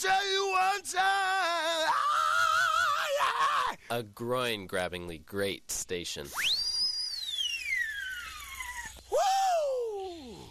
tell you one time. Ah, yeah. A groin-grabbingly great station. Woo!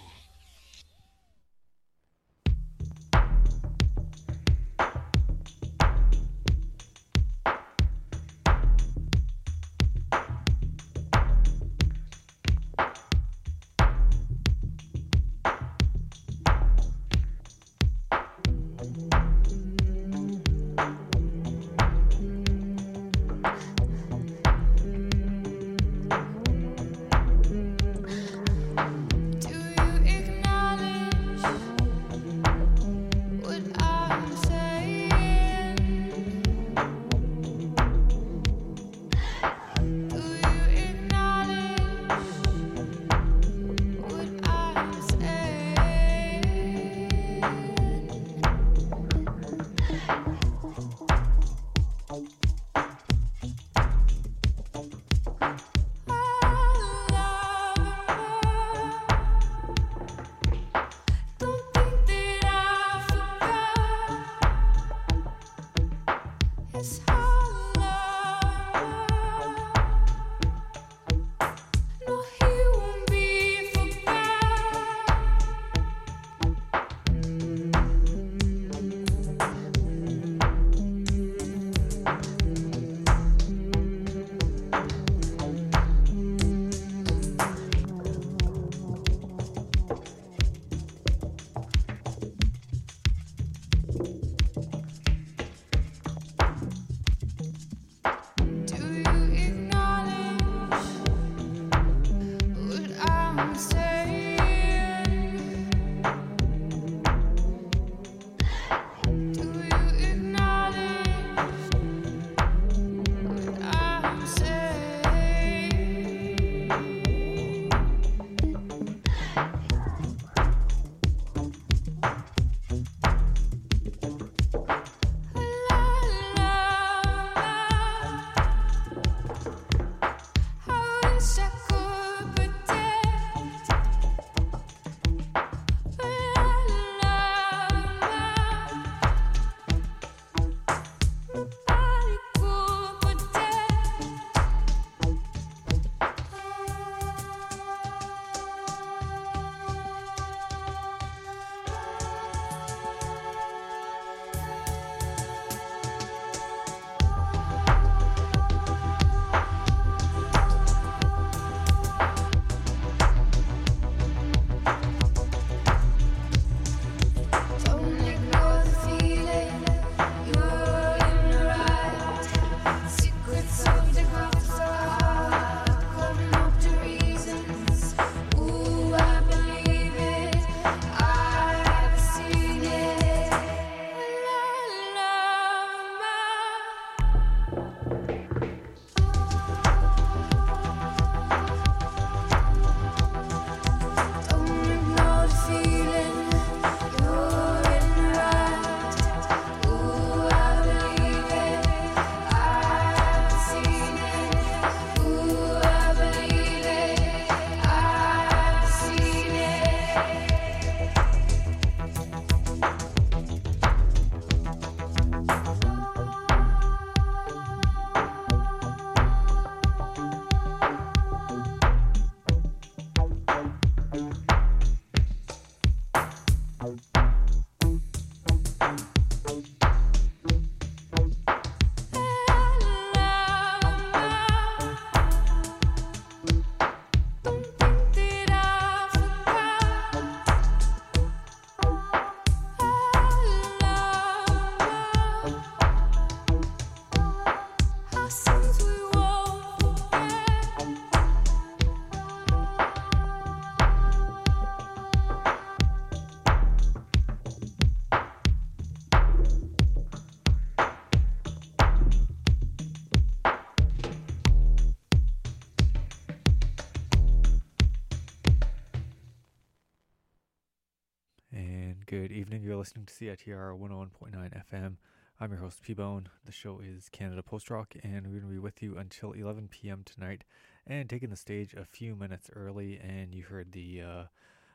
Good evening. You're listening to CITR 101.9 FM. I'm your host, P-Bone. The show is Canada Post Rock, and we're going to be with you until 11 p.m. tonight and taking the stage a few minutes early. And you heard the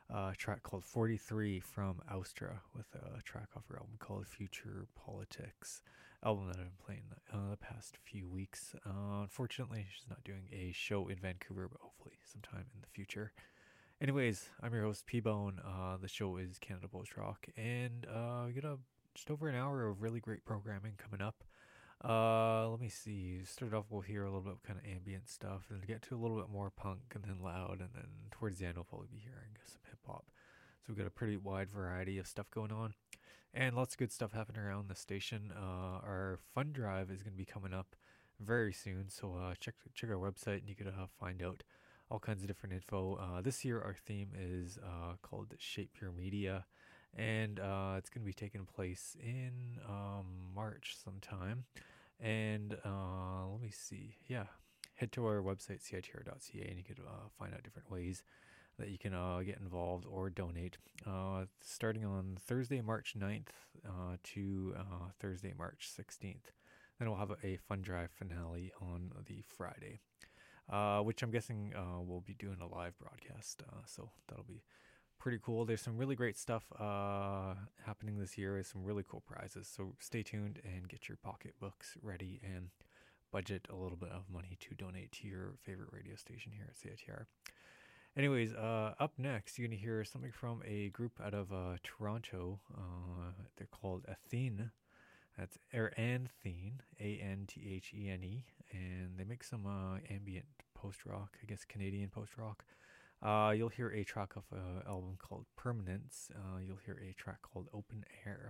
a track called 43 from Austra with a track off her album called Future Politics. Album that I've been playing the past few weeks. Unfortunately, she's not doing a show in Vancouver, but hopefully sometime in the future. Anyways, I'm your host, P-Bone. The show is Canada Post Rock, and we got just over an hour of really great programming coming up. Let me see. Start off, we'll hear a little bit of kind of ambient stuff, and get to a little bit more punk, and then loud, and then towards the end, we'll probably be hearing some hip hop. So we've got a pretty wide variety of stuff going on, and lots of good stuff happening around the station. Our fund drive is going to be coming up very soon, so check our website, and you can find out all kinds of different info. This year, our theme is called Shape Your Media, and it's going to be taking place in March sometime. And let me see. Yeah, head to our website, citr.ca, and you can find out different ways that you can get involved or donate. Starting on Thursday, March 9th to Thursday, March 16th. Then we'll have a fund drive finale on the Friday, which I'm guessing we'll be doing a live broadcast. So that'll be pretty cool. There's some really great stuff happening this year. Some really cool prizes. So stay tuned and get your pocketbooks ready and budget a little bit of money to donate to your favorite radio station here at CITR. Anyways, up next, you're going to hear something from a group out of Toronto. They're called Athene. That's Anthene, Anthene, and they make some ambient post-rock, I guess Canadian post-rock. You'll hear a track of an album called Permanence. You'll hear a track called Open Air.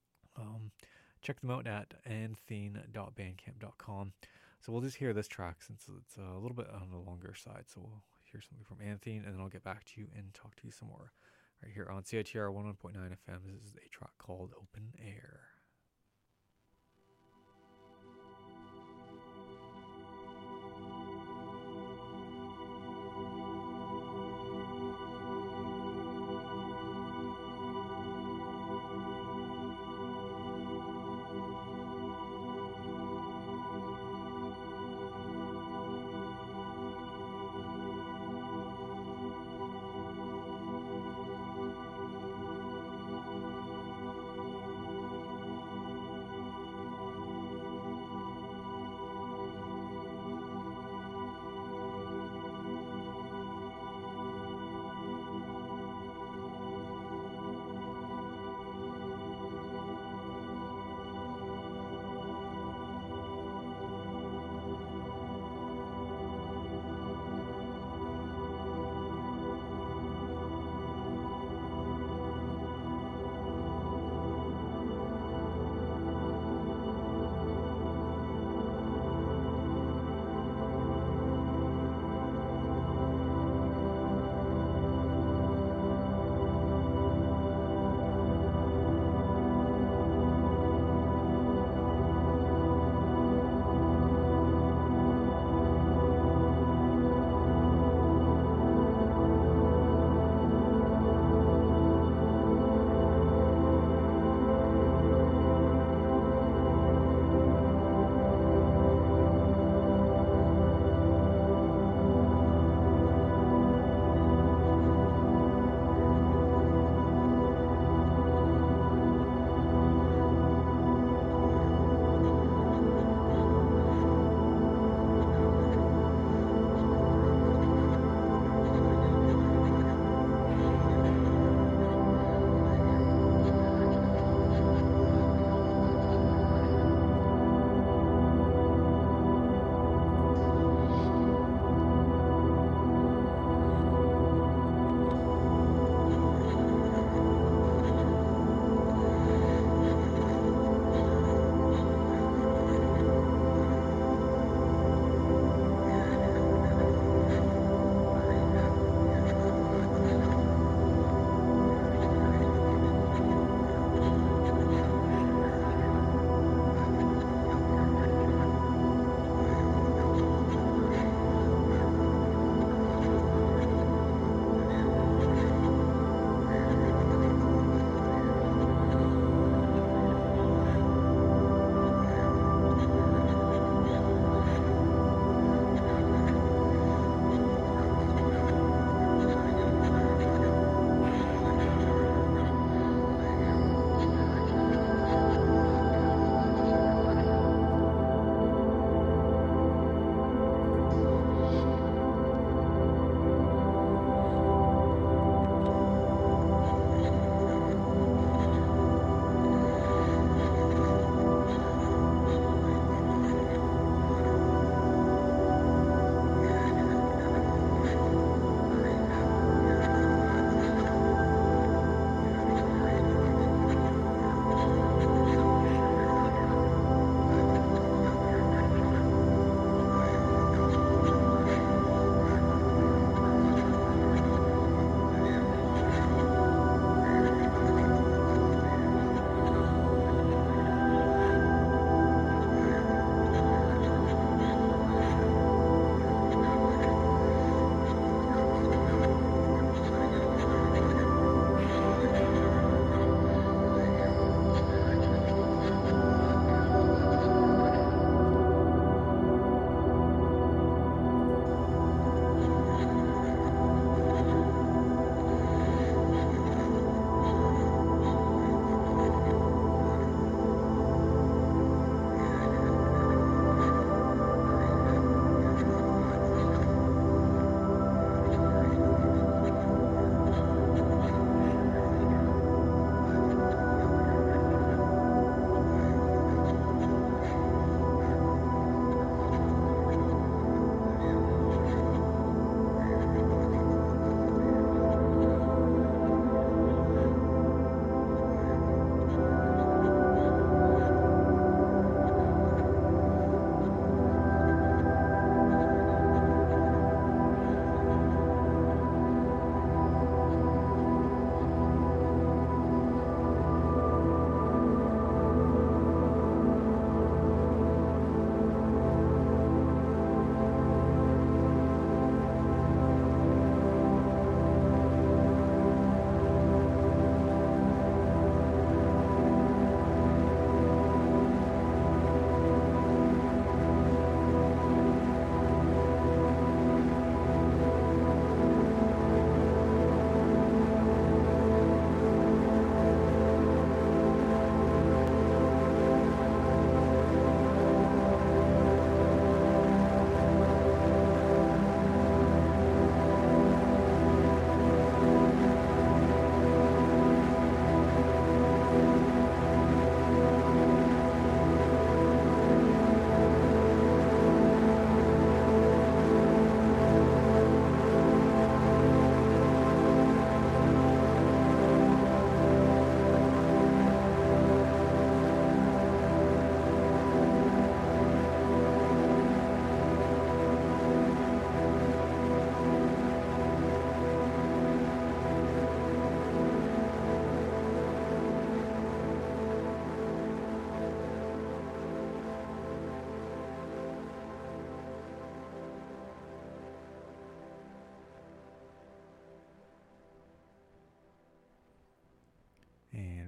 Check them out at anthene.bandcamp.com. So we'll just hear this track since it's a little bit on the longer side. So we'll hear something from Anthene, and then I'll get back to you and talk to you some more right here on CITR 101.9 FM. This is a track called Open Air.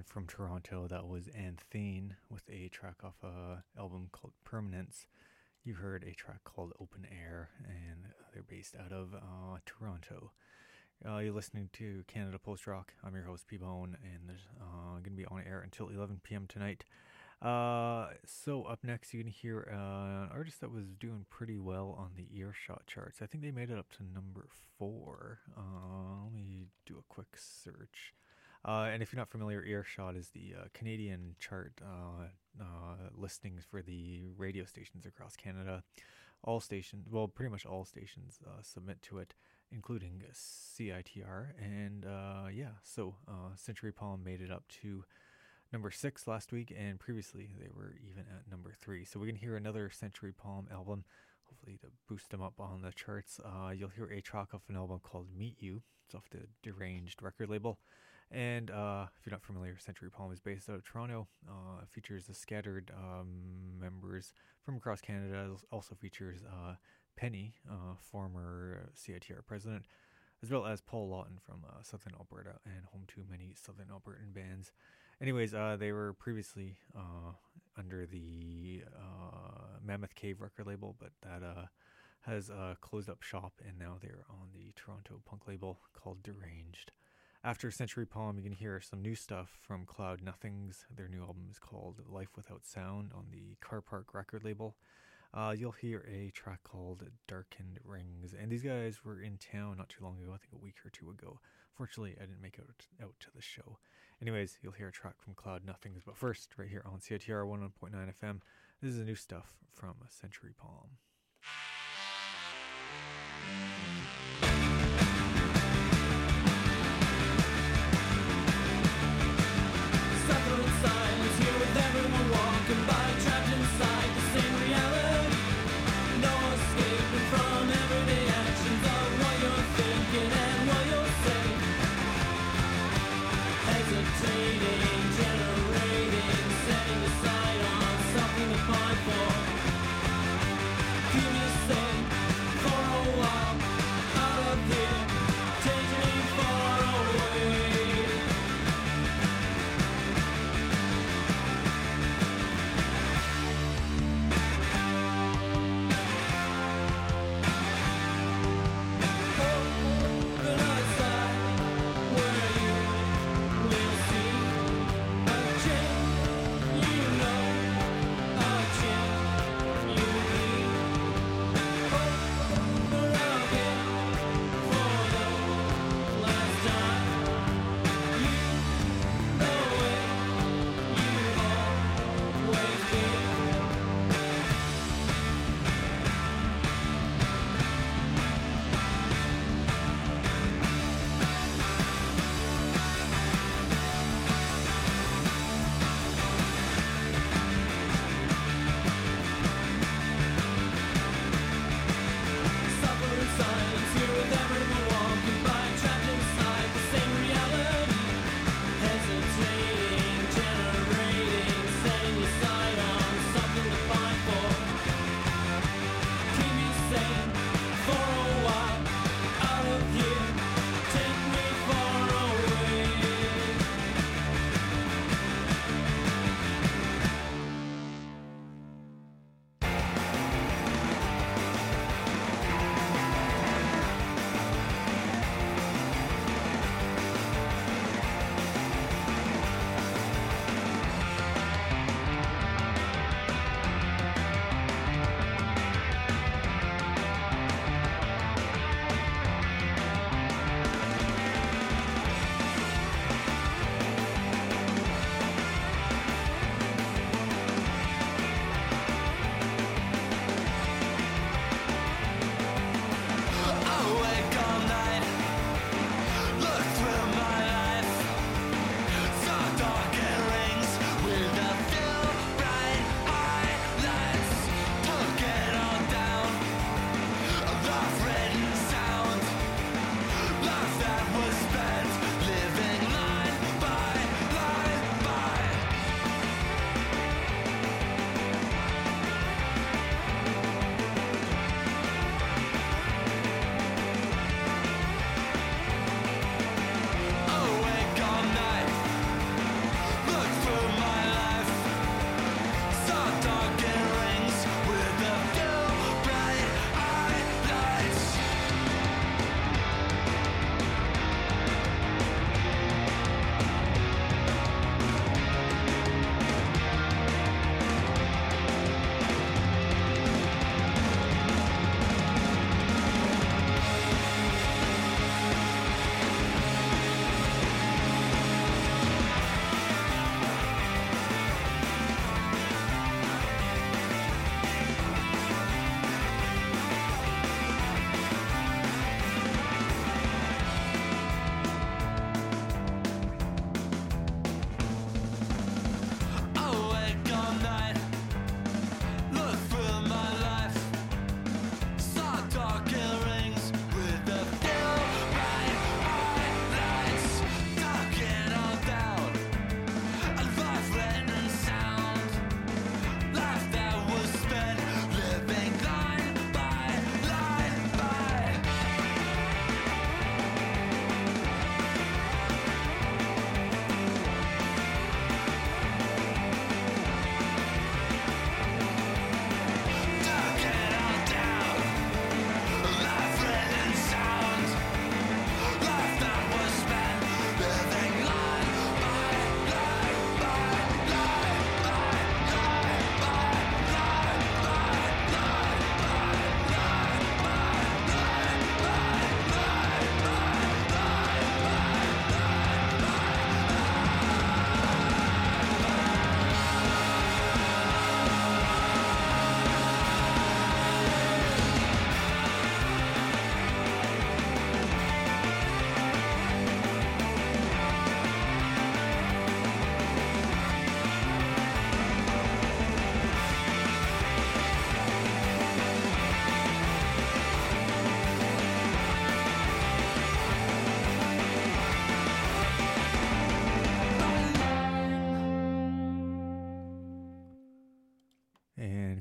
from Toronto, that was Anthene with a track off a album called Permanence. You heard a track called Open Air, and they're based out of Toronto. You're listening to Canada Post Rock. I'm your host, P-Bone, and there's going to be on air until 11 p.m. tonight. So up next, you can hear an artist that was doing pretty well on the Earshot charts. I think they made it up to number 4. Let me do a quick search. And if you're not familiar, Earshot is the Canadian chart listings for the radio stations across Canada. All stations, well, pretty much all stations submit to it, including CITR. And so Century Palm made it up to number 6 last week, and previously they were even at number 3. So we can hear another Century Palm album, hopefully to boost them up on the charts. You'll hear a track off an album called Meet You. It's off the Deranged record label. And if you're not familiar, Century Palm is based out of Toronto. It features the scattered members from across Canada. It also features Penny, former CITR president, as well as Paul Lawton from Southern Alberta and home to many Southern Albertan bands. Anyways, they were previously under the Mammoth Cave record label, but that has closed up shop, and now they're on the Toronto punk label called Deranged. After Century Palm, you can hear some new stuff from Cloud Nothings. Their new album is called Life Without Sound on the Car Park record label. You'll hear a track called Darkened Rings. And these guys were in town not too long ago, I think a week or two ago. Fortunately, I didn't make it out to the show. Anyways, you'll hear a track from Cloud Nothings. But first, right here on CITR 101.9 FM, this is the new stuff from Century Palm. Silence here with everyone walking by, trapped inside the same reality. No escaping from everyday actions of what you're thinking and what you'll say. Hesitating, generating, setting aside on something to fight for.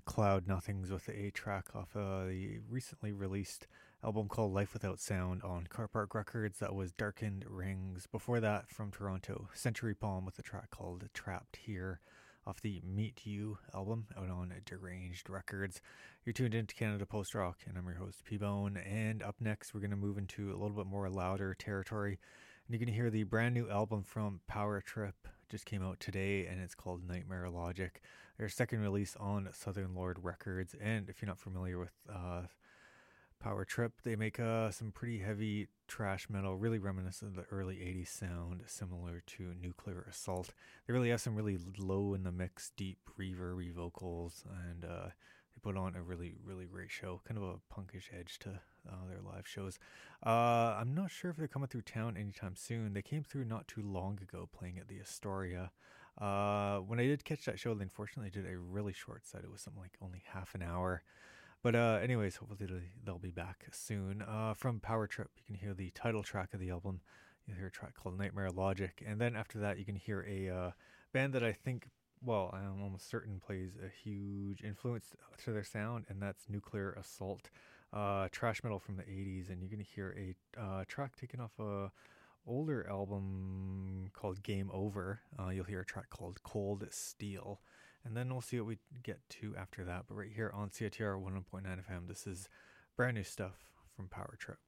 Cloud Nothings with a track off the recently released album called Life Without Sound on Car Park Records. That was Darkened Rings. Before that, from Toronto, Century Palm with a track called Trapped Here off the Meet You album out on Deranged Records. You're tuned into Canada Post Rock, and I'm your host, P-Bone. And up next, we're going to move into a little bit more louder territory. And you're going to hear the brand new album from Power Trip. Just came out today, and it's called Nightmare Logic. Their second release on Southern Lord Records. And if you're not familiar with Power Trip, they make some pretty heavy trash metal, really reminiscent of the early 80s sound, similar to Nuclear Assault. They really have some really low in the mix, deep reverb vocals, and they put on a really, really great show. Kind of a punkish edge to their live shows. I'm not sure if they're coming through town anytime soon. They came through not too long ago playing at the Astoria. When I did catch that show, they unfortunately did a really short set. It was something like only half an hour. But anyways, hopefully they'll be back soon. From Power Trip, you can hear the title track of the album. You'll hear a track called Nightmare Logic. And then after that, you can hear a band that I think, well, I'm almost certain plays a huge influence to their sound, and that's Nuclear Assault. Trash metal from the 80s. And you're going to hear a track taken off a older album called Game Over. You'll hear a track called Cold Steel. And then we'll see what we get to after that. But right here on CITR 101.9 FM, this is brand new stuff from Power Trip.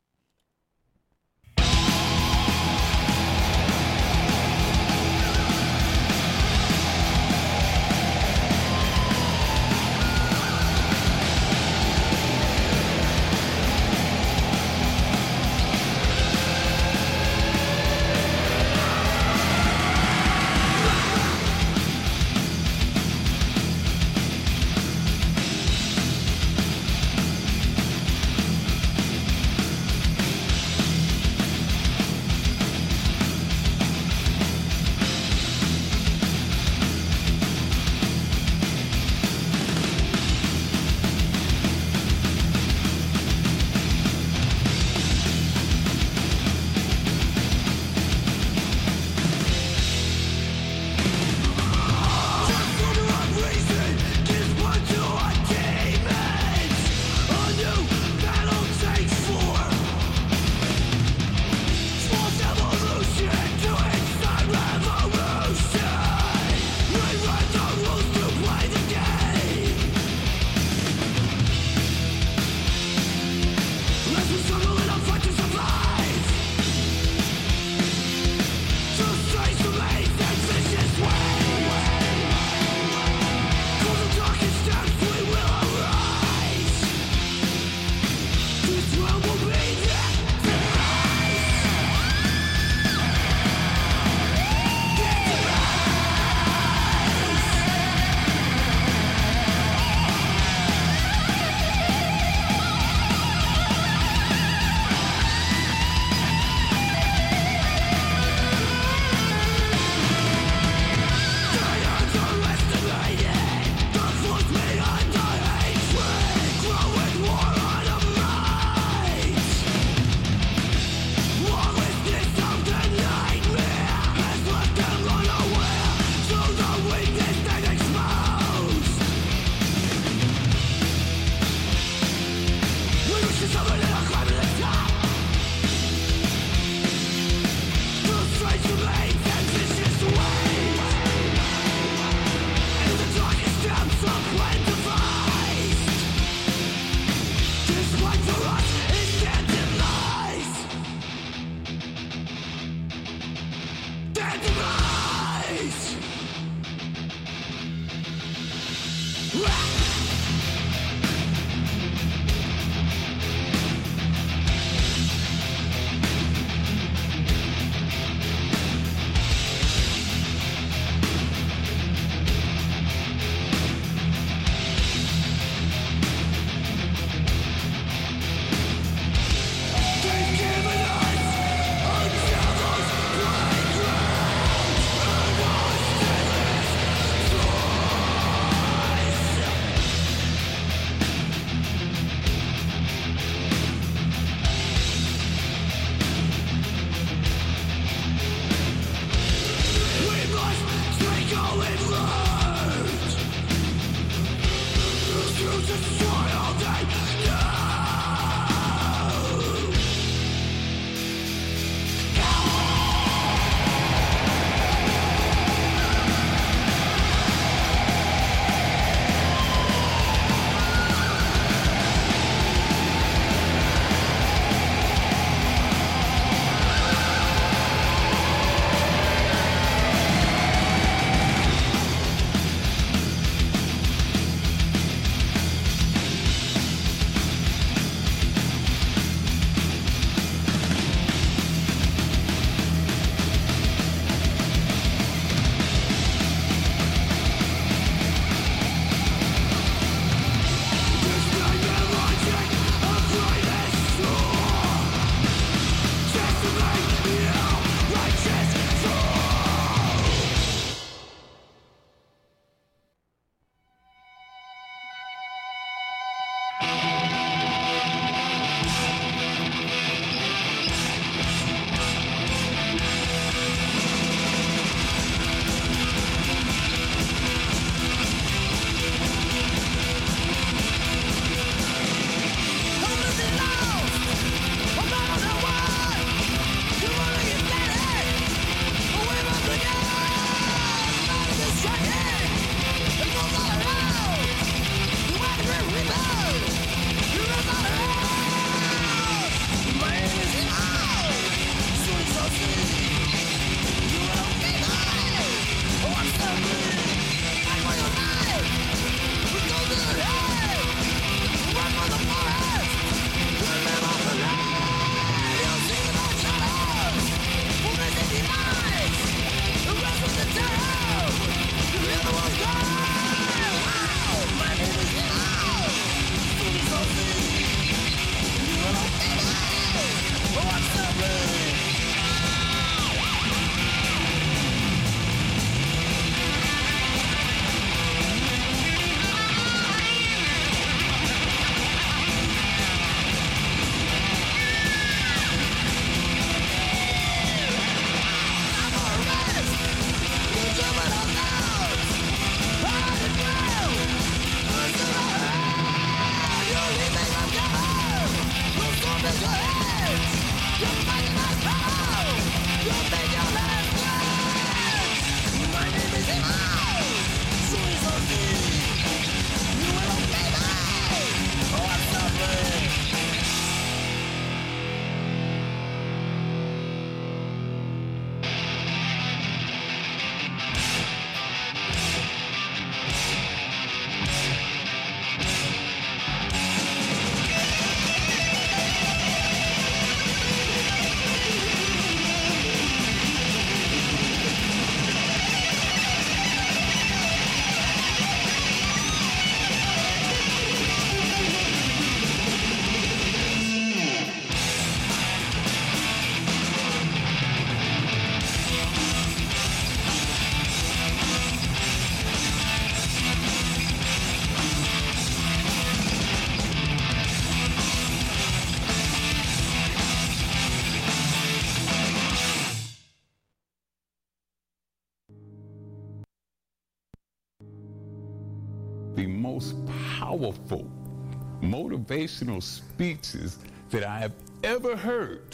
The most powerful motivational speeches that I have ever heard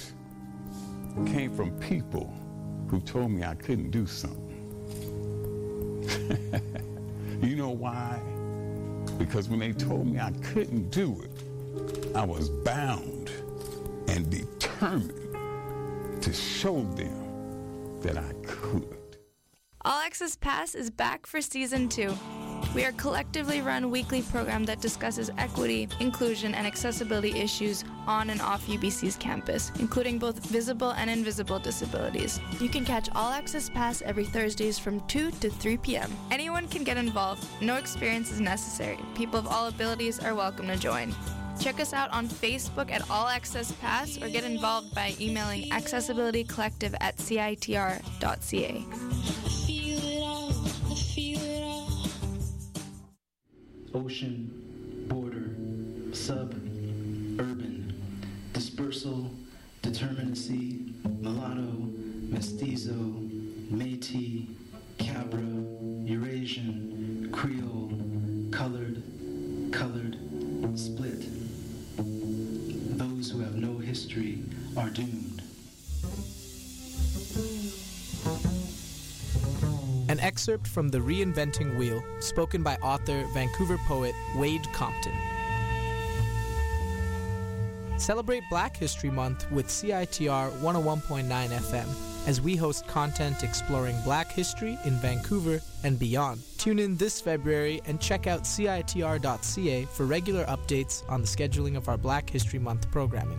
came from people who told me I couldn't do something. You know why? Because when they told me I couldn't do it, I was bound and determined to show them that I could. All Access Pass is back for Season 2. We are a collectively run weekly program that discusses equity, inclusion, and accessibility issues on and off UBC's campus, including both visible and invisible disabilities. You can catch All Access Pass every Thursdays from 2 to 3 p.m. Anyone can get involved. No experience is necessary. People of all abilities are welcome to join. Check us out on Facebook at All Access Pass or get involved by emailing accessibilitycollective@citr.ca. Ocean, border, sub-urban, dispersal, determinacy, mulatto, mestizo, Métis, Cabra, Eurasian, Creole, colored, split. Those who have no history are doomed. An excerpt from The Reinventing Wheel, spoken by author, Vancouver poet Wade Compton. Celebrate Black History Month with CITR 101.9 FM as we host content exploring Black history in Vancouver and beyond. Tune in this February and check out CITR.ca for regular updates on the scheduling of our Black History Month programming.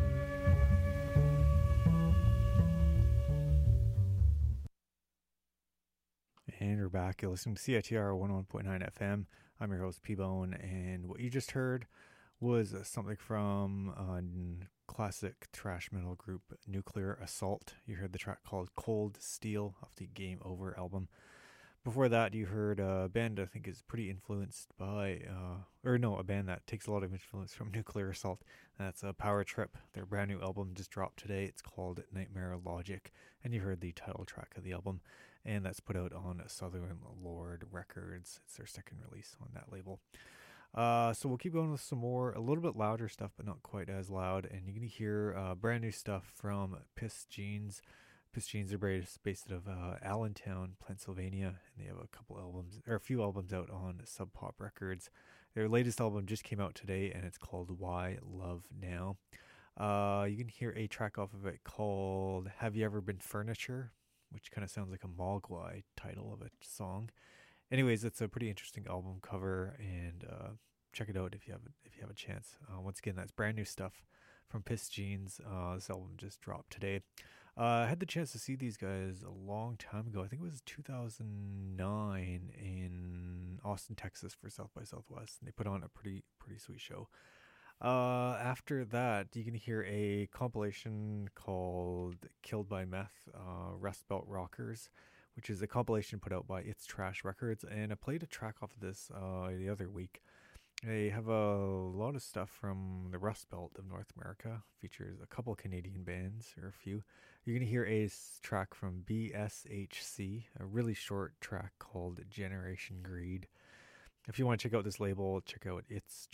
And we're back. You're listening to CITR 101.9 FM. I'm your host, P-Bone, and what you just heard was something from classic thrash metal group Nuclear Assault. You heard the track called Cold Steel off the Game Over album. Before that, you heard a band I think is pretty influenced by, a band that takes a lot of influence from Nuclear Assault. That's Power Trip. Their brand new album just dropped today. It's called Nightmare Logic, and you heard the title track of the album. And that's put out on Southern Lord Records. It's their second release on that label. So we'll keep going with some more, a little bit louder stuff, but not quite as loud. And you're going to hear brand new stuff from Piss Jeans. Piss Jeans are based out of Allentown, Pennsylvania. And they have a few albums out on Sub Pop Records. Their latest album just came out today, and it's called Why Love Now. You can hear a track off of it called Have You Ever Been Furniture, which kind of sounds like a Mogwai title of a song. Anyways, it's a pretty interesting album cover, and check it out if you have a chance. Once again, that's brand new stuff from Piss Jeans. This album just dropped today. I had the chance to see these guys a long time ago. I think it was 2009 in Austin, Texas for South by Southwest, and they put on a pretty sweet show. After that, you can hear a compilation called Killed by Meth, Rust Belt Rockers, which is a compilation put out by It's Trash Records. And I played a track off of this the other week. They have a lot of stuff from the Rust Belt of North America. Features a couple Canadian bands, or a few. You're going to hear a track from BSHC, a really short track called Generation Greed. If you want to check out this label, check out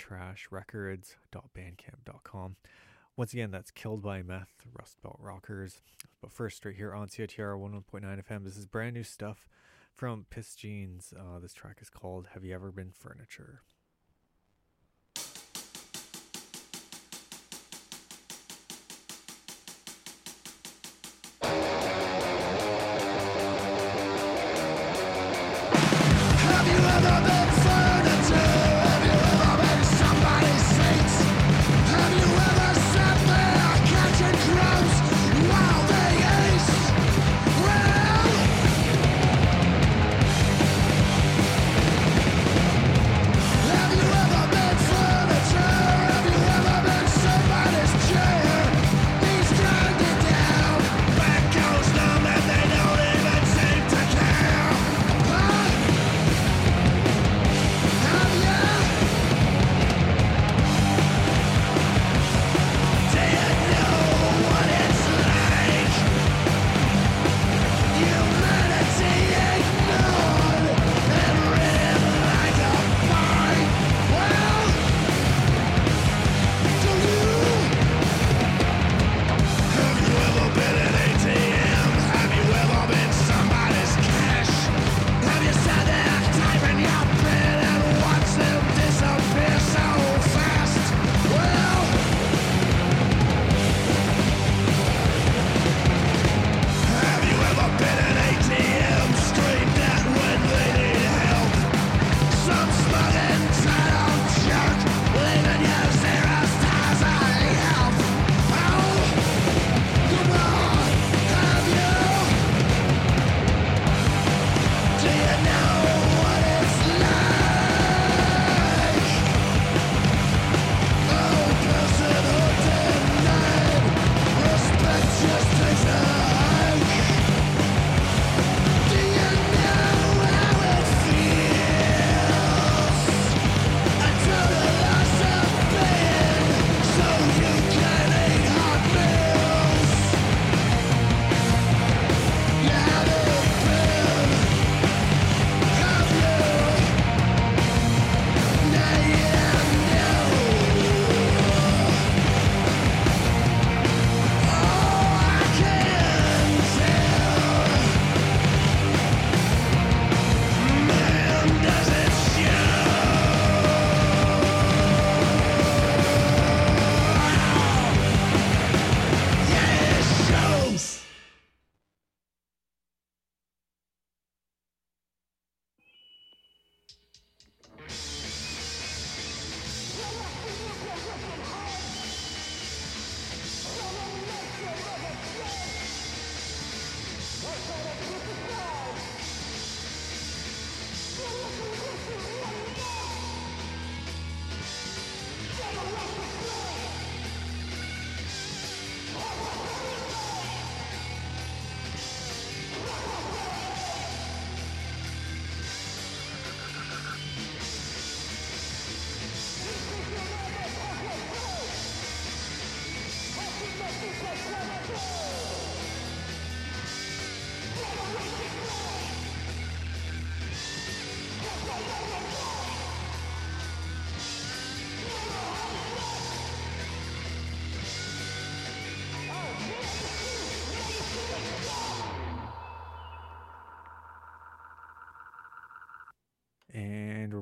itstrashrecords.bandcamp.com. Once again, that's Killed by Meth, Rust Belt Rockers. But first, right here on CITR 101.9 FM, this is brand new stuff from Piss Jeans. This track is called Have You Ever Been Furniture? Have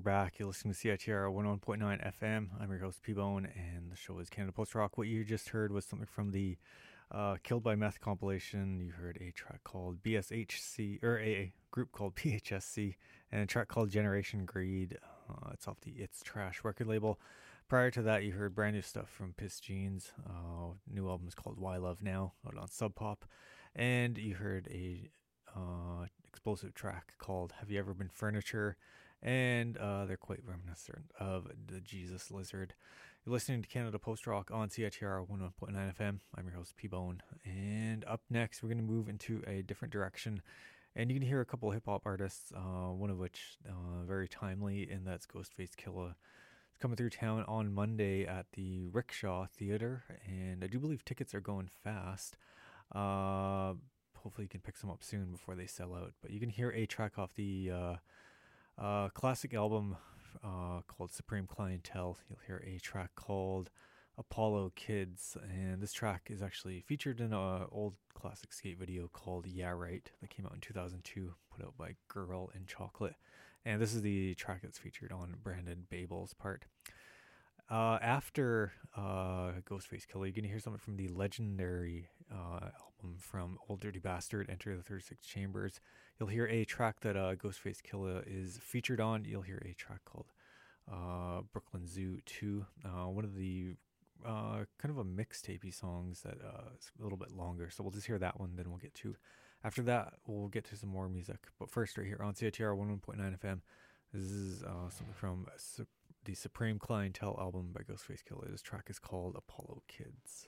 back. You're listening to CITR 101.9 FM. I'm your host, P-Bone, and the show is Canada Post Rock. What you just heard was something from the Killed by Meth compilation. You heard a track called BSHC, or a group called PHSC, and a track called Generation Greed. It's off the It's Trash record label. Prior to that, you heard brand new stuff from Piss Jeans. New album is called Why Love Now, out on Sub Pop. And you heard a explosive track called Have You Ever Been Furniture? And they're quite reminiscent of the Jesus Lizard. You're listening to Canada Post Rock on CITR 101.9 FM. I'm your host, P-Bone. And up next, we're going to move into a different direction. And you can hear a couple of hip-hop artists, one of which very timely, and that's Ghostface Killah. It's coming through town on Monday at the Rickshaw Theater, and I do believe tickets are going fast. Hopefully you can pick some up soon before they sell out. But you can hear a track off the classic album called Supreme Clientele. You'll hear a track called Apollo Kids, and this track is actually featured in an old classic skate video called Yeah Right that came out in 2002, put out by Girl in Chocolate. And this is the track that's featured on Brandon Babel's part. After Ghostface Killah, you're going to hear something from the legendary album from Old Dirty Bastard, Enter the 36 Chambers. You'll hear a track that Ghostface Killah is featured on. You'll hear a track called Brooklyn Zoo 2, one of the kind of a mixtapey songs that is a little bit longer. So we'll just hear that one, then we'll get to. After that, we'll get to some more music. But first, right here on CITR 101.9 FM, this is something from the Supreme Clientele album by Ghostface Killah. This track is called Apollo Kids.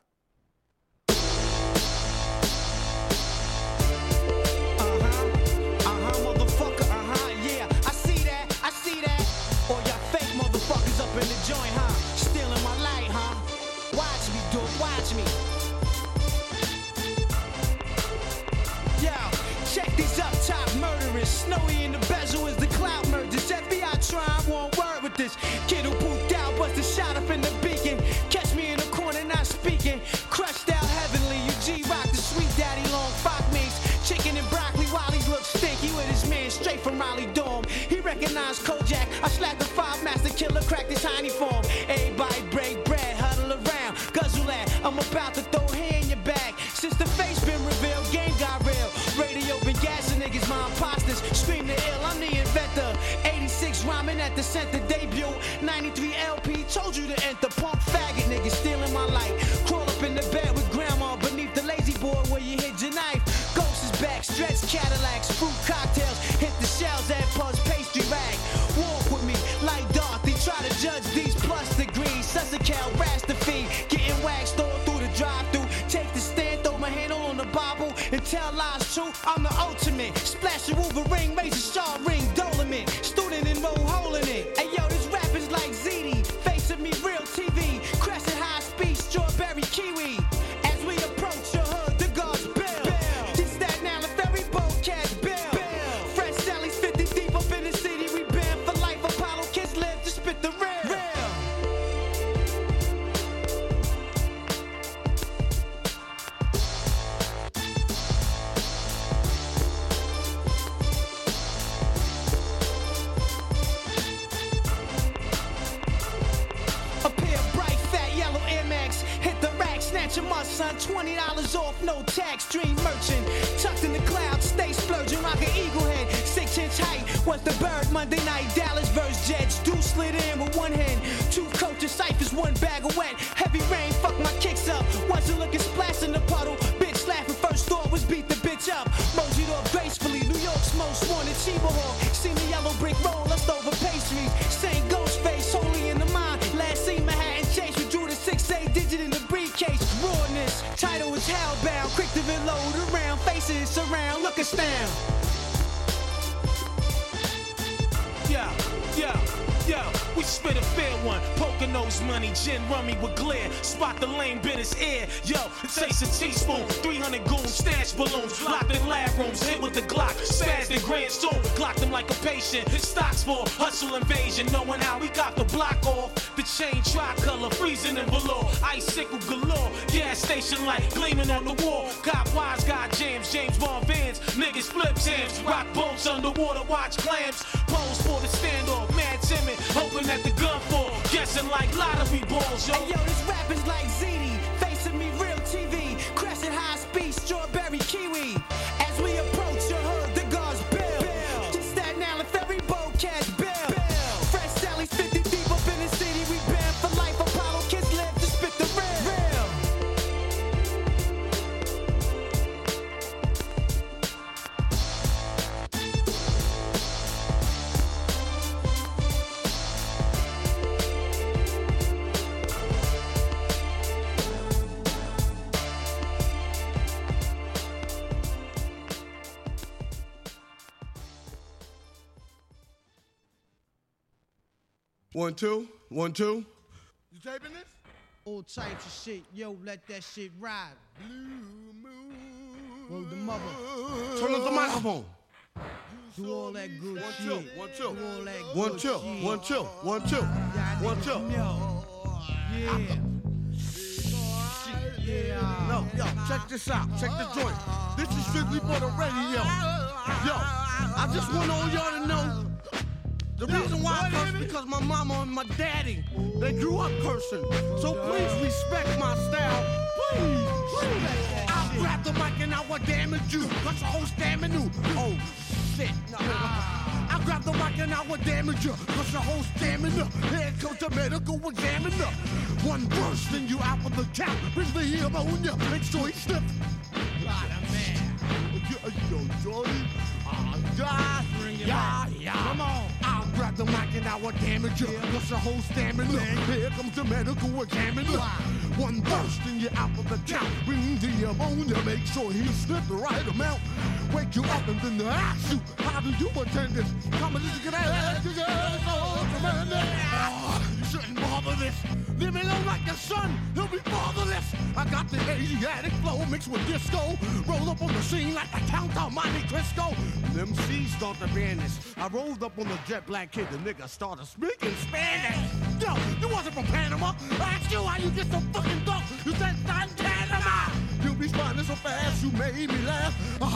Motherfucker, yeah, I see that. All y'all fake motherfuckers up in the joint, huh? Stealing my light, huh? Watch me, dude, watch me. Yo, check these up top murderers. Snowy in the bezel is the cloud mergers. FBI trying one word with this kid who pooped out, busted shot up in the beacon. Catch me in the corner not speaking. Crushed out heavenly, you G-Rock the sweet daddy long fuck meats. Chicken and broccoli while he looks stinky with his man straight from Raleigh Dorm. He recognized Kojak. I slapped the 5 master killer, cracked his tiny form. Everybody break bread, huddle around, guzzle that. I'm about to throw hair in your bag. Since the face been revealed, game got real. Radio been gassing niggas, my imposters. Scream the ill, I'm the inventor. 86 rhyming at the center debut. 93 LP, told you to enter. Punk faggot niggas stealing my light. Crawl up in the bed with grandma beneath the lazy boy where you hid your knife. Ghost is back, stretch Cadillacs, fruit cocktails. Hit the shells at Pudge pastry rag. Walk with me like Dorothy. Try to judge these plus degrees. Sussecal, Rastafy. Getting waxed all through the drive-thru. Take the stand, throw my handle on the Bible. And tell lies true, I'm the ultimate. Splash a Wolverine, razor shaw ring, Dolomit. Student enroll, hole in it. Hey yo, this rap is like ZD. Facing me, real TV. Crescent high speed, strawberry kiwi. As we approach your hood, the guards bill. Just that now, the ferry boat catch bill. Fresh Sally's 50 deep up in the city. We banned for life. Apollo kids live to spit the real. Snatch 'em up, son, $20 off, no tax, dream merchant. Tucked in the clouds, stay splurging, rock an eagle head. 6-inch height, was the bird Monday night. Dallas versus Jets, do slid in with one hand. 2 coaches, ciphers, 1 bag of wet. Heavy rain, fuck my kicks up. Wasn't looking splash in the puddle. Bitch laughing, first thought was beat the bitch up. Moseyed off gracefully, New York's most wanted Chiba Hawk. Seen the yellow brick roll, left over pastries. Saint Ghostface, holy in the mind. Last seen Manhattan Chase, we drew the 6-8 digit in the briefcase. Rawness, title is hellbound. Quick to reload around, faces surround, look us down. Yo, we spit a fair one. Poker nose money, gin rummy with glare. Spot the lame bit his ear. Yo, it takes a teaspoon. 300 goons, stash balloons. Locked in lab rooms, hit with the Glock. Spazzed in Grand Soon. Glocked him like a patient. His stocks for hustle invasion. Knowing how we got the block off. The chain tricolor, freezing in below. Icicle galore. Yeah, gas station light gleaming on the wall. Cop wise, got jams, James Bond Vans. Niggas flip jams, rock boats underwater, watch clams. Pose for the standoff, mad timid, hoping that the gun fall. Guessing like lottery balls, yo. Hey, yo, this rap is like ZD, facing me real TV, crashing high speed, strawberry kiwi. As we approach your hood, the guards bill. Just Staten Island ferry boat cash bill. Fresh Sally's 50 deep up in the city, we banned for life. Apollo kids live to spit the real. One, two, 1, 2. You taping this? All types of shit, yo, let that shit ride. Blue moon. Roll the mother. Turn up the microphone. Do all that good One, shit. two, 1, 2. Do all that good 1, 2, shit. 1, 2, 1, 2. Y'all 1, niggas 2. know. Yeah. Yeah. No, yo, check this out. Check the joint. This is strictly for the radio. Yo, I just want all y'all to know. The reason why I curse because my mama and my daddy, they grew up cursing. So please respect my style. Please. I'll grab the mic and I will damage you. Cause your whole stamina. Oh, shit. I'll grab the mic and I will damage you. Cause your whole stamina. Here comes the medical examiner. One burst and you out of the cap. Bring the pneumonia. Make sure he slips. Yo, Johnny. Yeah. Come on. I'll grab the mic and I will damage you. Cause your whole stamina. Here comes the medical examiner. One burst and you're out of the count. Bring the ammonia. Make sure he slipped the right amount. Wake you up and then ask you, how do you attend this? Come on, this is you shouldn't bother this. Leave me alone like your son. He'll be fatherless. I got the Asiatic flow mixed with disco. Roll up on the scene like the Count of Monte Cristo. Them C's start to vanish. I rolled up on the jet black kid. The nigga started speaking Spanish. Yo, you wasn't from Panama. I asked you how you get so fucking dope. You said Panama. You responded so fast, you made me laugh.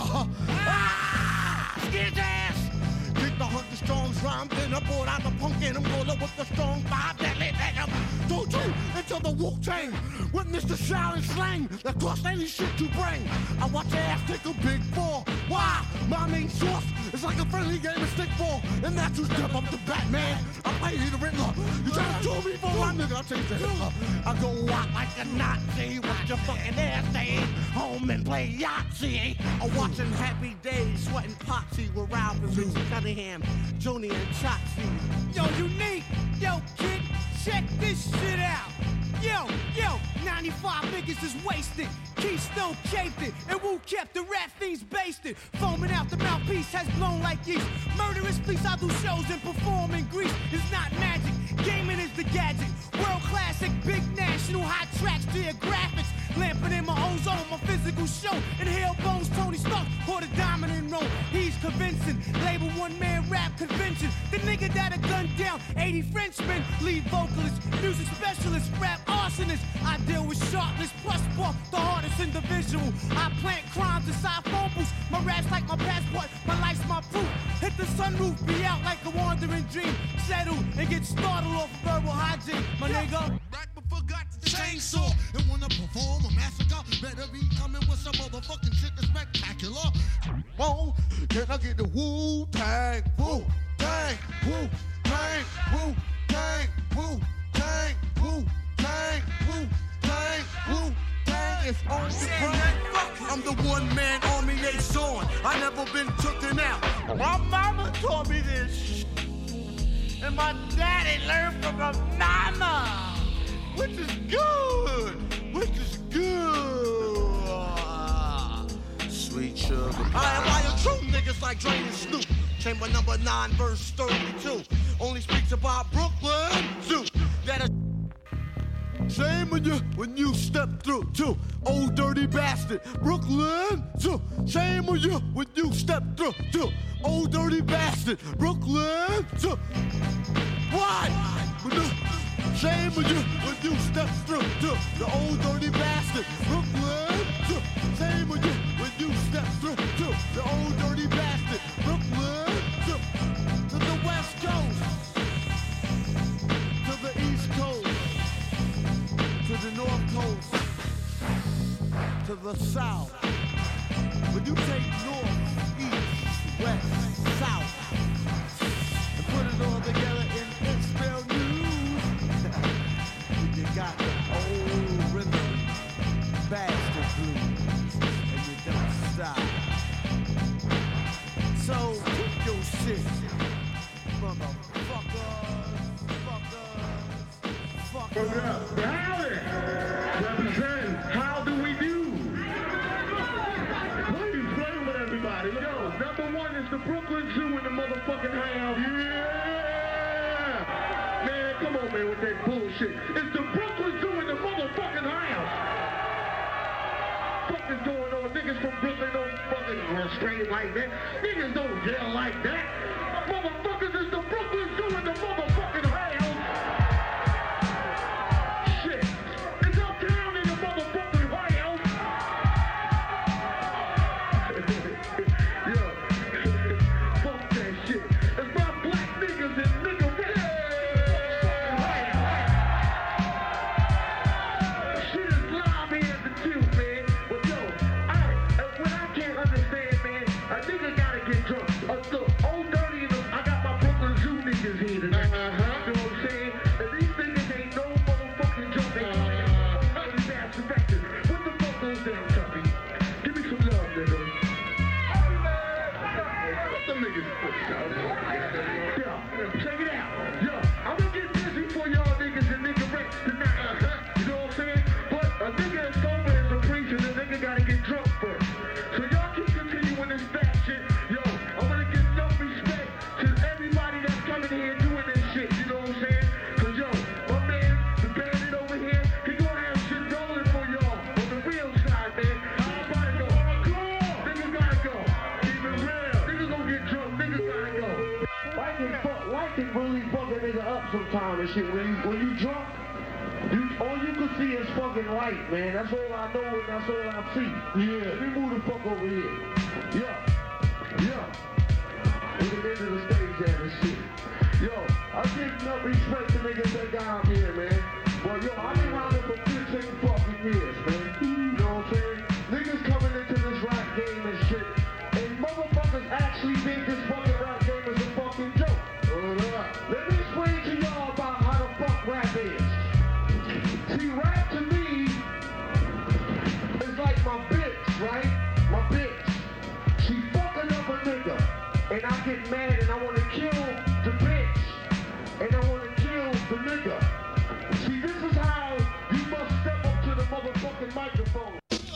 Skid ass. Kick the 100 strong rhyme, then I pulled out the punk and I'm rolling with the strong vibe that lit that up. Don't you into the Wu-Tang. Witness the shout and slang that cost any shit you bring. I watch your ass take a big fall. Why? My main source is like a friendly game of stickball. And that's who step up to Batman. I play the Riddler. You try to do me for one nigga, I'll change the Hitler. I go out like a Nazi with your fucking ass saying home and play Yahtzee. I'm watching Happy Days, sweating potsy with Ralph and Vince Cunningham, Joni and Chotsy. Yo, Unique. Yo, kid, check this shit out. Yo, 95 niggas is wasted. Keystone caped it, and Wu kept the rat fiends basted. Foaming out the mouthpiece has blown like yeast. Murderous police, I do shows and perform in Greece. It's not magic, gaming is the gadget. World classic, big national, hot tracks to your graphics. Lamping in my ozone, my physical show. Inhale bones, Tony Stark, or the dominant role. He's convincing, label one-man rap convention. The nigga that'll gun down 80 Frenchmen. Lead vocalist, music specialist, rap arsonist. I deal with sharpness, plus ball, the hardest individual. I plant crimes inside phone booths. My rap's like my passport, my life's my proof. Hit the sunroof, be out like a wandering dream. Settle and get startled off verbal hygiene, my nigga. Right before got the chainsaw and wanna perform a massacre. Better be coming with some motherfucking shit that's spectacular. Oh, can I get the Wu-Tang, Wu-Tang, Wu-Tang, Wu-Tang, Wu-Tang, Wu-Tang, Wu-Tang, Wu-Tang is on the brand. I'm the one-man army they sawing. I never been tooken out. My mama taught me this, and my daddy learned from my mama. Which is good. Sweet sugar. I admire true niggas like Dre and Snoop. Chamber number 9, verse 32. Only speaks about Brooklyn Zoo. That shame on you when you step through, too. Old dirty bastard. Brooklyn Zoo. Shame on you when you step through, too. Old dirty bastard. Brooklyn Zoo. Why? Shame on you when you step through to the old dirty bastard. Brooklyn. Shame on you when you step through to the old dirty bastard. Brooklyn. To the West Coast. To the East Coast. To the North Coast. To the South. When you take North, East, West, South, and put it all together in Pittsfield News, you got the old rhythm, bastard blues, and you don't stop. So keep your shit, fuckers. Howdy! Represent, how do we do? Please play with everybody. Yo, number one is the Brooklyn Zoo in the motherfucking house. Yeah! Man, come on, man, with that bullshit. It's the Brooklyn Zoo in the motherfucking house. Fuck is going on? Niggas from Brooklyn don't fucking run straight like that. Niggas don't yell like that. Motherfuckers, it's the Brooklyn Zoo in the motherfucking house. Shit. It's uptown in the motherfucking house. Yo. Fuck that shit. It's my black niggas and nigga shit is live here at the tube, man. But yo, what I can't understand, man, a nigga gotta get drunk. Look, old dirty, I got my Brooklyn Zoo niggas here tonight. You know what I'm saying? And these niggas ain't no motherfucking drunk. They ass effective. What the fuck goes down, Tuffy? Give me some love, nigga. What the niggas? Yo, check it out. Yo, I'm gonna get busy for y'all niggas and nigga Rex tonight. You know what I'm saying? But a nigga is sober as a priest and a nigga gotta get drunk first. So y'all keep continuing this fat shit. Yo, I'm gonna give enough respect to everybody that's coming here doing this shit. You know what I'm saying? Cause yo, my man, the bandit over here, he gonna have shit rolling for y'all on the real side, man. Everybody go hardcore. Niggas gotta go. Keep it real. Niggas gonna get drunk. Niggas gotta go. White can really fuck a nigga up sometime and shit. When you drunk, all you can see is fucking light, man. That's all I know and that's all I see. Yeah. Let me move the fuck over here. Yeah. We're the end of the stage at and shit. Yo, I give enough respect to niggas that got out here, man. But yo, I've been around here for 15 fucking years, man. You know what I'm saying? Niggas coming into this rap game and shit. And motherfuckers actually think this fucking rap game is a fucking joke. Let me explain to y'all about how the fuck rap is. See, rap to me is like my bitch, right? My bitch. She fucking up a nigga. And I get mad and I want to kill the bitch. And I want to kill the nigga. See, this is how you must step up to the motherfucking microphone.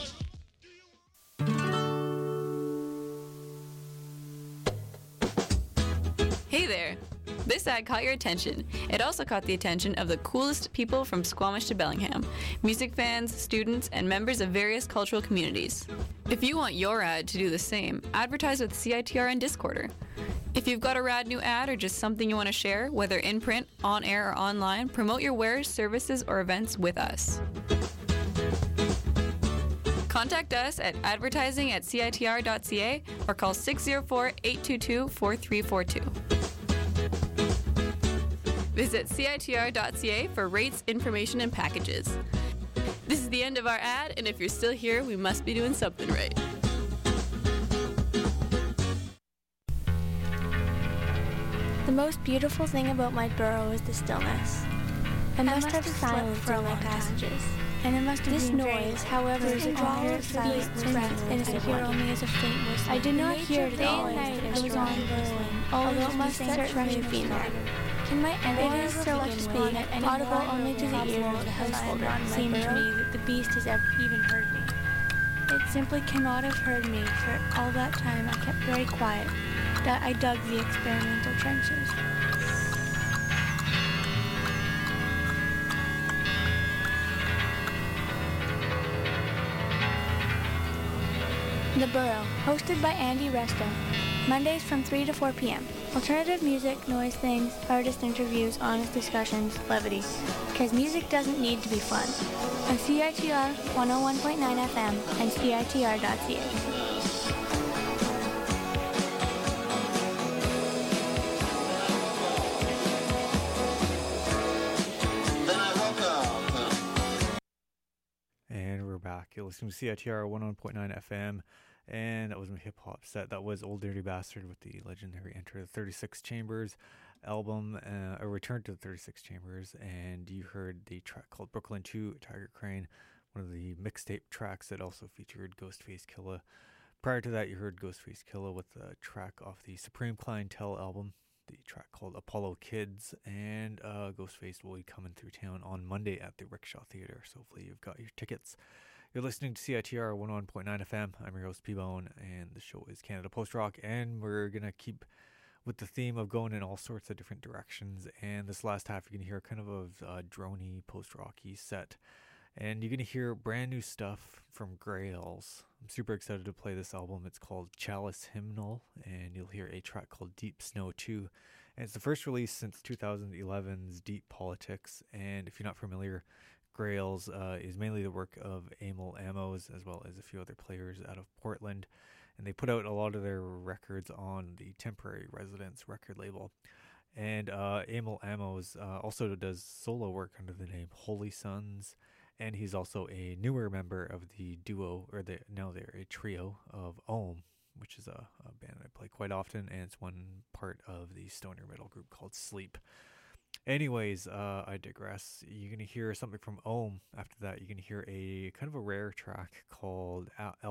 Hey there! This ad caught your attention. It also caught the attention of the coolest people from Squamish to Bellingham, music fans, students, and members of various cultural communities. If you want your ad to do the same, advertise with CITR and Discorder. If you've got a rad new ad or just something you want to share, whether in print, on air, or online, promote your wares, services, or events with us. Contact us at advertising@citr.ca or call 604-822-4342. Visit CITR.ca for rates, information, and packages. This is the end of our ad, and if you're still here, we must be doing something right. The most beautiful thing about my burrow is the stillness. I must have silence for my passages. And it must have this noise, however, is a drawl of silence and I hear only as a faint whistle. I did not hear it all as it was on burrowing, although it must certainly have been there. Can my enemies so to speak, audible only to the ear of the householder, seem to me that the beast has ever even heard me? It simply cannot have heard me, for all that time I kept very quiet, that I dug the experimental trenches. The Burrow, hosted by Andy Resto, Mondays from 3 to 4 p.m. Alternative music, noise things, artist interviews, honest discussions, levity. Because music doesn't need to be fun. On CITR 101.9 FM and CITR.ca. And we're back. You're listening to CITR 101.9 FM, and that was my hip hop set. That was Old Dirty Bastard with the legendary Enter the 36 Chambers album, a return to the 36 Chambers, and you heard the track called Brooklyn 2, Tiger Crane, one of the mixtape tracks that also featured Ghostface Killah. Prior to that, you heard Ghostface Killah with the track off the Supreme Clientele album, the track called Apollo Kids, and Ghostface will be coming through town on Monday at the Rickshaw Theater, so hopefully you've got your tickets. You're listening to CITR 101.9 FM. I'm your host, P-Bone, and the show is Canada Post Rock, and we're going to keep with the theme of going in all sorts of different directions, and this last half you're going to hear kind of a droney, post-rocky set, and you're going to hear brand new stuff from Grails. I'm super excited to play this album. It's called Chalice Hymnal, and you'll hear a track called Deep Snow 2. And it's the first release since 2011's Deep Politics. And if you're not familiar, Grails is mainly the work of Amel Amos, as well as a few other players out of Portland. And they put out a lot of their records on the Temporary Residence record label. And Amel Amos also does solo work under the name Holy Sons. And he's also a newer member of the duo, or now they're a trio of Ohm, which is a band I play quite often, and it's one part of the stoner metal group called Sleep. Anyways, I digress. You're going to hear something from Ohm. After that, you're going to hear a kind of a rare track called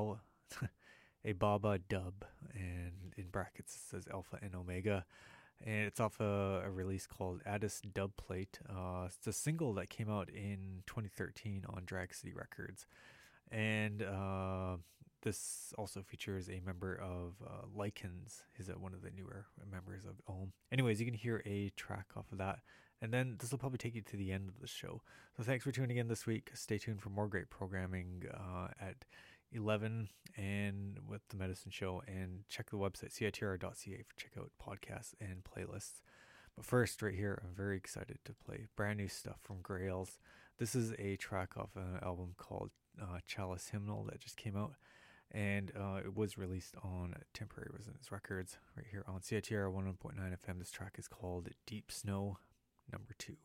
a Baba Dub, and in brackets it says Alpha and Omega. And it's off a release called Addis Dubplate. It's a single that came out in 2013 on Drag City Records. And this also features a member of Lycans. He's one of the newer members of Ohm. Anyways, you can hear a track off of that. And then this will probably take you to the end of the show. So thanks for tuning in this week. Stay tuned for more great programming at 11 and with the Medicine Show, and check the website citr.ca for check out podcasts and playlists. But first, right here, I'm very excited to play brand new stuff from Grails. This is a track off an album called Chalice Hymnal that just came out, and it was released on Temporary Residence Records right here on CITR 101.9 FM. This track is called Deep Snow Number 2.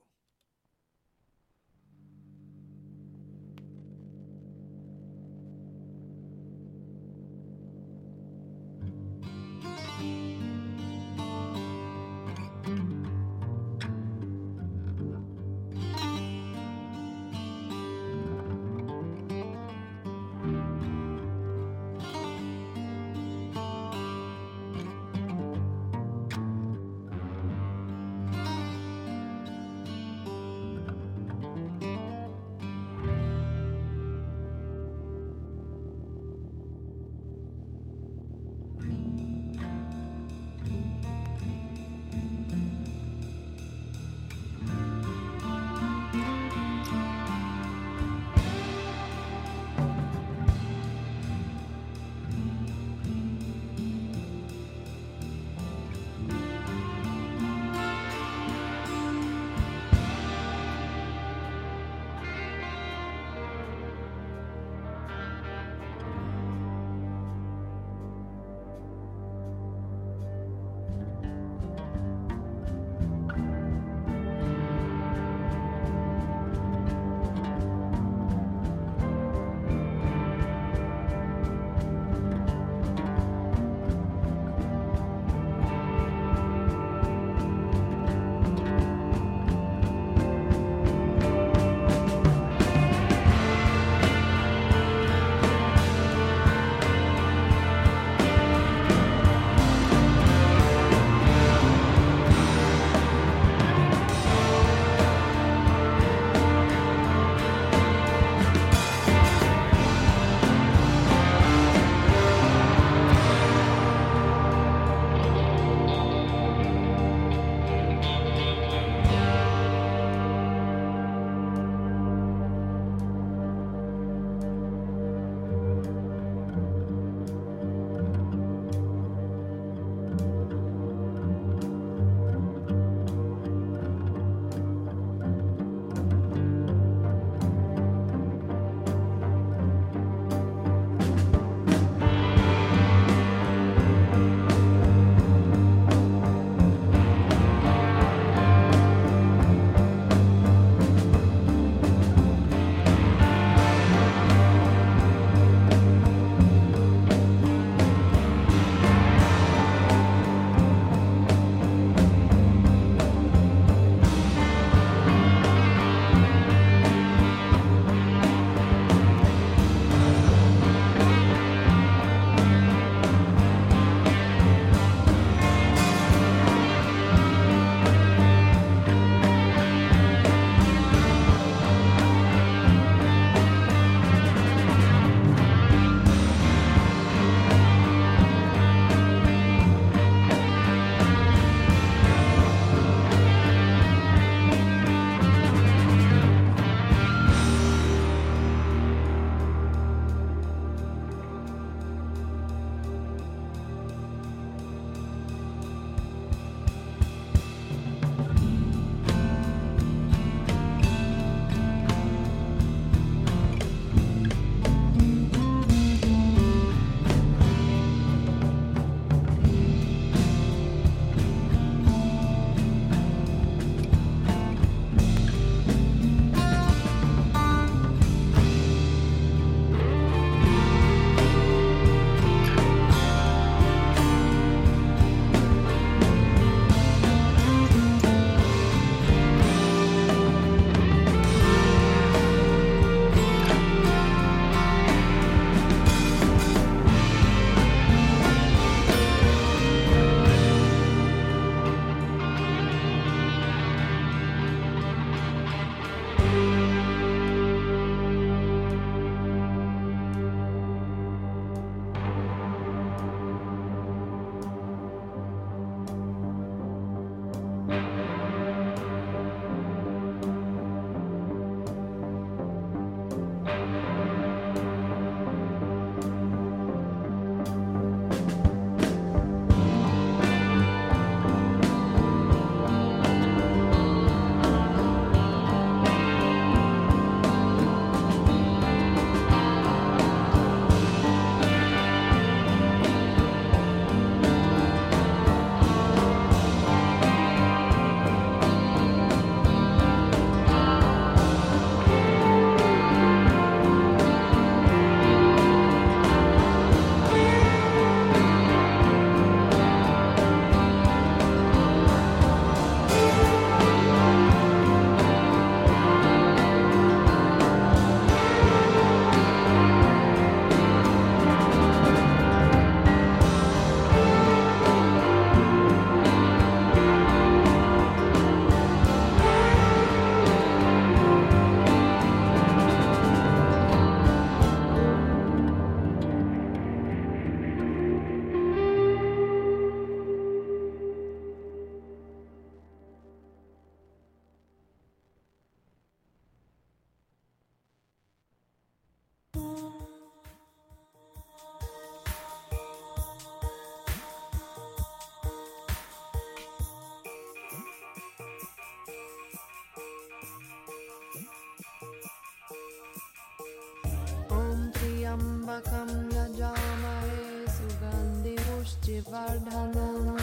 त्र्यम्बकं यजामहे सुगन्धिपुष्टिवर्धनम्